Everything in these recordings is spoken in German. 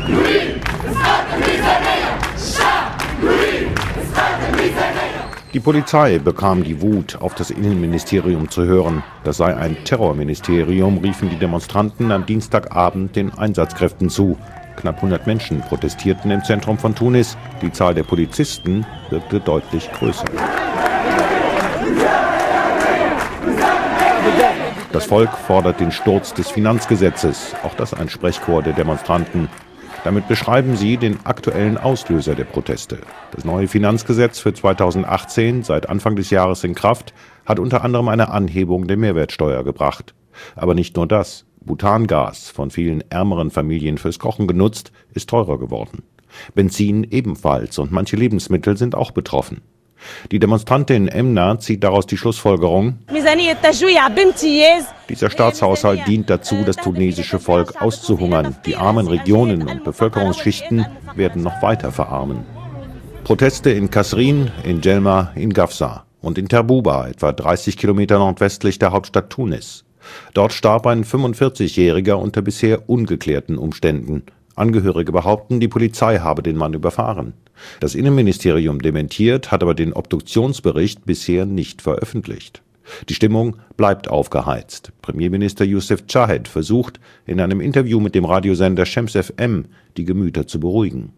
Die Polizei bekam die Wut auf das Innenministerium zu hören. Das sei ein Terrorministerium, riefen die Demonstranten am Dienstagabend den Einsatzkräften zu. Knapp 100 Menschen protestierten im Zentrum von Tunis. Die Zahl der Polizisten wirkte deutlich größer. Das Volk fordert den Sturz des Finanzgesetzes. Auch das ein Sprechchor der Demonstranten. Damit beschreiben sie den aktuellen Auslöser der Proteste. Das neue Finanzgesetz für 2018, seit Anfang des Jahres in Kraft, hat unter anderem eine Anhebung der Mehrwertsteuer gebracht. Aber nicht nur das. Butangas, von vielen ärmeren Familien fürs Kochen genutzt, ist teurer geworden. Benzin ebenfalls und manche Lebensmittel sind auch betroffen. Die Demonstrantin Emna zieht daraus die Schlussfolgerung: Dieser Staatshaushalt dient dazu, das tunesische Volk auszuhungern. Die armen Regionen und Bevölkerungsschichten werden noch weiter verarmen. Proteste in Kasrin, in Djelma, in Gafsa und in Terbuba, etwa 30 Kilometer nordwestlich der Hauptstadt Tunis. Dort starb ein 45-Jähriger unter bisher ungeklärten Umständen. Angehörige behaupten, die Polizei habe den Mann überfahren. Das Innenministerium dementiert, hat aber den Obduktionsbericht bisher nicht veröffentlicht. Die Stimmung bleibt aufgeheizt. Premierminister Youssef Chahed versucht, in einem Interview mit dem Radiosender Shems FM die Gemüter zu beruhigen.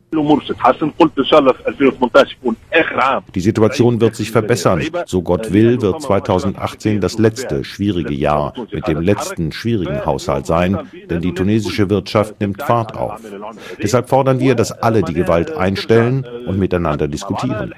Die Situation wird sich verbessern. So Gott will, wird 2018 das letzte schwierige Jahr mit dem letzten schwierigen Haushalt sein, denn die tunesische Wirtschaft nimmt Fahrt auf. Deshalb fordern wir, dass alle die Gewalt einstellen und miteinander diskutieren.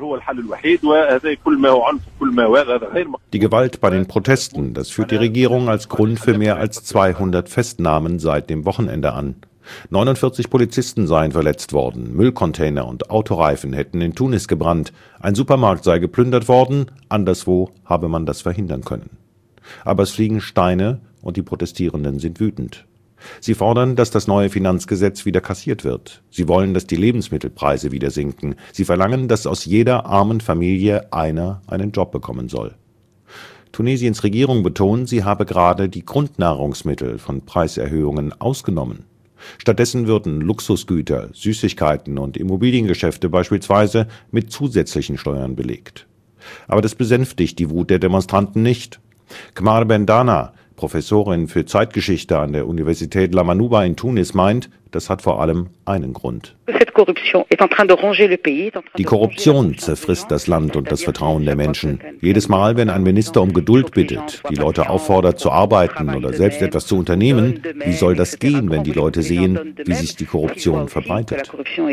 Die Gewalt bei den Protesten, das führt die Regierung als Grund für mehr als 200 Festnahmen seit dem Wochenende an. 49 Polizisten seien verletzt worden, Müllcontainer und Autoreifen hätten in Tunis gebrannt, ein Supermarkt sei geplündert worden, anderswo habe man das verhindern können. Aber es fliegen Steine und die Protestierenden sind wütend. Sie fordern, dass das neue Finanzgesetz wieder kassiert wird. Sie wollen, dass die Lebensmittelpreise wieder sinken. Sie verlangen, dass aus jeder armen Familie einer einen Job bekommen soll. Tunesiens Regierung betont, sie habe gerade die Grundnahrungsmittel von Preiserhöhungen ausgenommen. Stattdessen würden Luxusgüter, Süßigkeiten und Immobiliengeschäfte beispielsweise mit zusätzlichen Steuern belegt. Aber das besänftigt die Wut der Demonstranten nicht. Kmar Bendana, Professorin für Zeitgeschichte an der Universität Lamanuba in Tunis, meint, das hat vor allem einen Grund. Die Korruption zerfrisst das Land und das Vertrauen der Menschen. Jedes Mal, wenn ein Minister um Geduld bittet, die Leute auffordert zu arbeiten oder selbst etwas zu unternehmen, wie soll das gehen, wenn die Leute sehen, wie sich die Korruption verbreitet?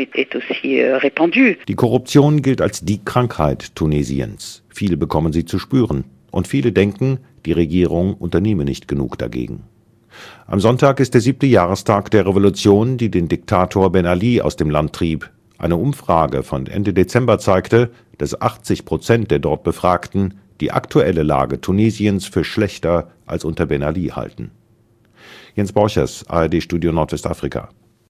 Die Korruption gilt als die Krankheit Tunesiens. Viele bekommen sie zu spüren. Und viele denken, die Regierung unternehme nicht genug dagegen. Am Sonntag ist der 7. Jahrestag der Revolution, die den Diktator Ben Ali aus dem Land trieb. Eine Umfrage von Ende Dezember zeigte, dass 80% der dort Befragten die aktuelle Lage Tunesiens für schlechter als unter Ben Ali halten. Jens Borchers, ARD Studio Nordwestafrika.